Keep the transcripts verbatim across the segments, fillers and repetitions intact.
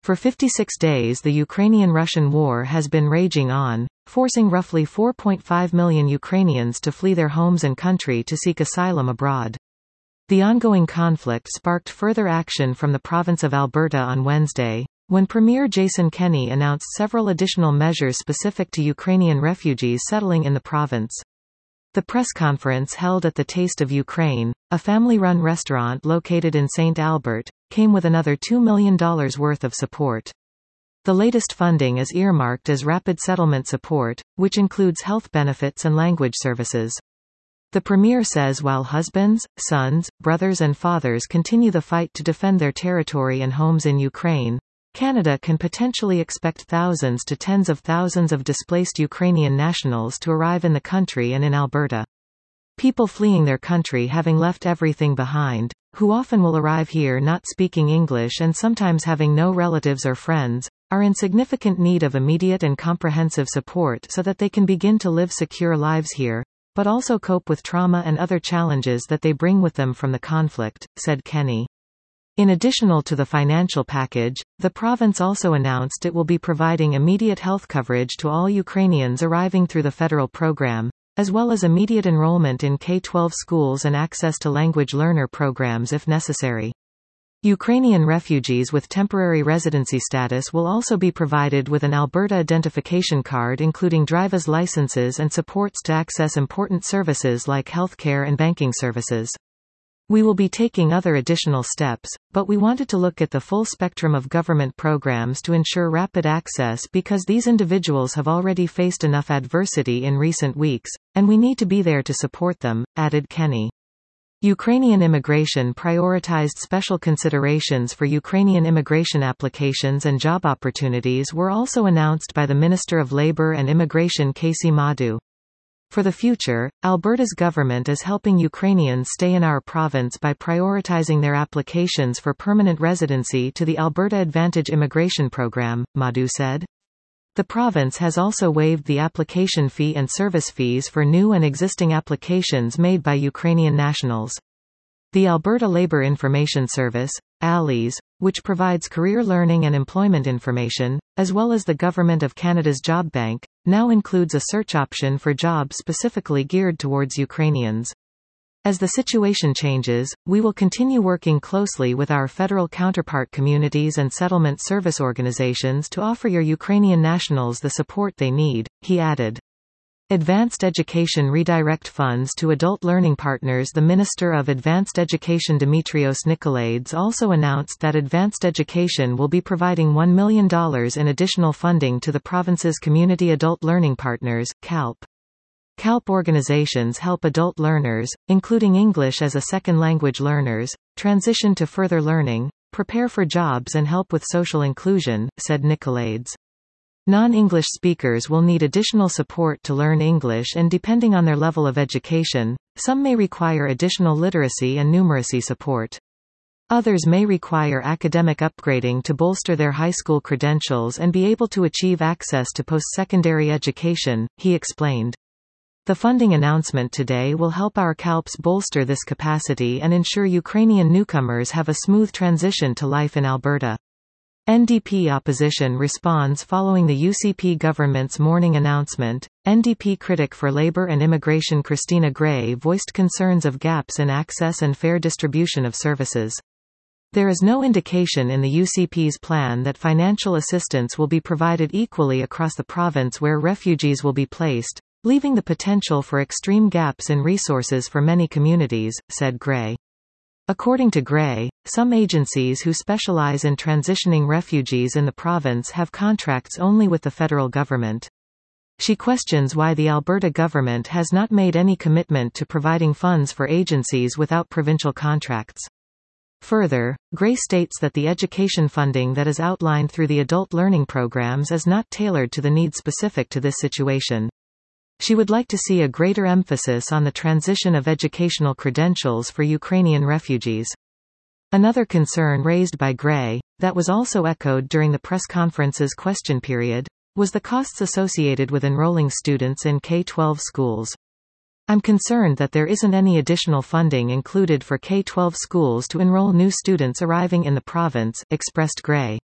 For fifty-six days the Ukrainian-Russian war has been raging on, forcing roughly four point five million Ukrainians to flee their homes and country to seek asylum abroad. The ongoing conflict sparked further action from the province of Alberta on Wednesday, when Premier Jason Kenney announced several additional measures specific to Ukrainian refugees settling in the province. The press conference held at the Taste of Ukraine, a family-run restaurant located in Saint Albert, came with another two million dollars worth of support. The latest funding is earmarked as rapid settlement support, which includes health benefits and language services. The Premier says while husbands, sons, brothers and fathers continue the fight to defend their territory and homes in Ukraine, Canada can potentially expect thousands to tens of thousands of displaced Ukrainian nationals to arrive in the country and in Alberta. People fleeing their country having left everything behind, who often will arrive here not speaking English and sometimes having no relatives or friends, are in significant need of immediate and comprehensive support so that they can begin to live secure lives here, but also cope with trauma and other challenges that they bring with them from the conflict, said Kenney. In addition to the financial package, the province also announced it will be providing immediate health coverage to all Ukrainians arriving through the federal program, as well as immediate enrollment in K twelve schools and access to language learner programs if necessary. Ukrainian refugees with temporary residency status will also be provided with an Alberta identification card including driver's licenses and supports to access important services like healthcare and banking services. We will be taking other additional steps, but we wanted to look at the full spectrum of government programs to ensure rapid access because these individuals have already faced enough adversity in recent weeks, and we need to be there to support them, added Kenney. Ukrainian immigration prioritized special considerations for Ukrainian immigration applications and job opportunities were also announced by the Minister of Labour and Immigration Kaycee Madu. For the future, Alberta's government is helping Ukrainians stay in our province by prioritizing their applications for permanent residency to the Alberta Advantage Immigration Program, Madu said. The province has also waived the application fee and service fees for new and existing applications made by Ukrainian nationals. The Alberta Labour Information Service, ALIS, which provides career learning and employment information, as well as the Government of Canada's Job Bank, now includes a search option for jobs specifically geared towards Ukrainians. As the situation changes, we will continue working closely with our federal counterpart communities and settlement service organizations to offer your Ukrainian nationals the support they need, he added. Advanced Education redirect funds to adult learning partners. The Minister of Advanced Education Dimitrios Nicolaides also announced that Advanced Education will be providing one million dollars in additional funding to the province's Community Adult Learning Partners, C A L P. C A L P organizations help adult learners, including English as a second language learners, transition to further learning, prepare for jobs and help with social inclusion, said Nicolaides. Non-English speakers will need additional support to learn English and depending on their level of education, some may require additional literacy and numeracy support. Others may require academic upgrading to bolster their high school credentials and be able to achieve access to post-secondary education, he explained. The funding announcement today will help our C A L Ps bolster this capacity and ensure Ukrainian newcomers have a smooth transition to life in Alberta. N D P opposition responds following the U C P government's morning announcement. N D P critic for Labour and Immigration Christina Gray voiced concerns of gaps in access and fair distribution of services. There is no indication in the U C P's plan that financial assistance will be provided equally across the province where refugees will be placed, leaving the potential for extreme gaps in resources for many communities, said Gray. According to Gray, some agencies who specialize in transitioning refugees in the province have contracts only with the federal government. She questions why the Alberta government has not made any commitment to providing funds for agencies without provincial contracts. Further, Gray states that the education funding that is outlined through the adult learning programs is not tailored to the needs specific to this situation. She would like to see a greater emphasis on the transition of educational credentials for Ukrainian refugees. Another concern raised by Gray, that was also echoed during the press conference's question period, was the costs associated with enrolling students in K twelve schools. I'm concerned that there isn't any additional funding included for K twelve schools to enroll new students arriving in the province, expressed Gray.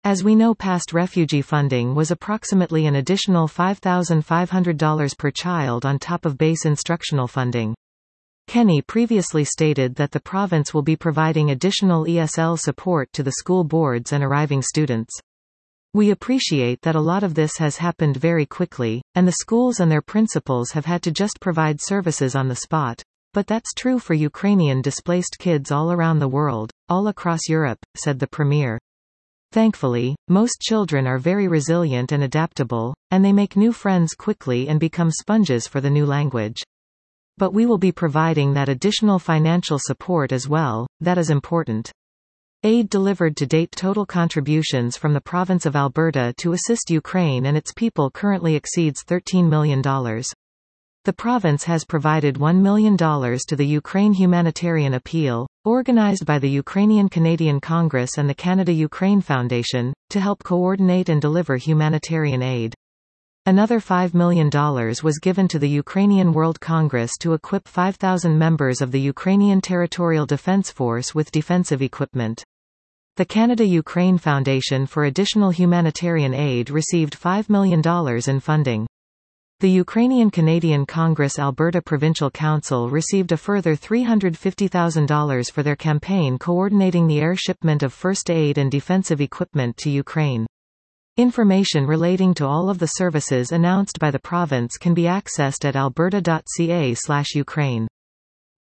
As we know, past refugee funding was approximately an additional five thousand five hundred dollars per child on top of base instructional funding. Kenny previously stated that the province will be providing additional E S L support to the school boards and arriving students. We appreciate that a lot of this has happened very quickly, and the schools and their principals have had to just provide services on the spot. But that's true for Ukrainian displaced kids all around the world, all across Europe, said the Premier. Thankfully, most children are very resilient and adaptable, and they make new friends quickly and become sponges for the new language. But we will be providing that additional financial support as well, that is important. Aid delivered to date. Total contributions from the province of Alberta to assist Ukraine and its people currently exceeds thirteen million dollars. The province has provided one million dollars to the Ukraine Humanitarian Appeal, organized by the Ukrainian Canadian Congress and the Canada-Ukraine Foundation, to help coordinate and deliver humanitarian aid. Another five million dollars was given to the Ukrainian World Congress to equip five thousand members of the Ukrainian Territorial Defense Force with defensive equipment. The Canada-Ukraine Foundation for additional humanitarian aid received five million dollars in funding. The Ukrainian Canadian Congress Alberta Provincial Council received a further three hundred fifty thousand dollars for their campaign coordinating the air shipment of first aid and defensive equipment to Ukraine. Information relating to all of the services announced by the province can be accessed at alberta dot c a slash Ukraine.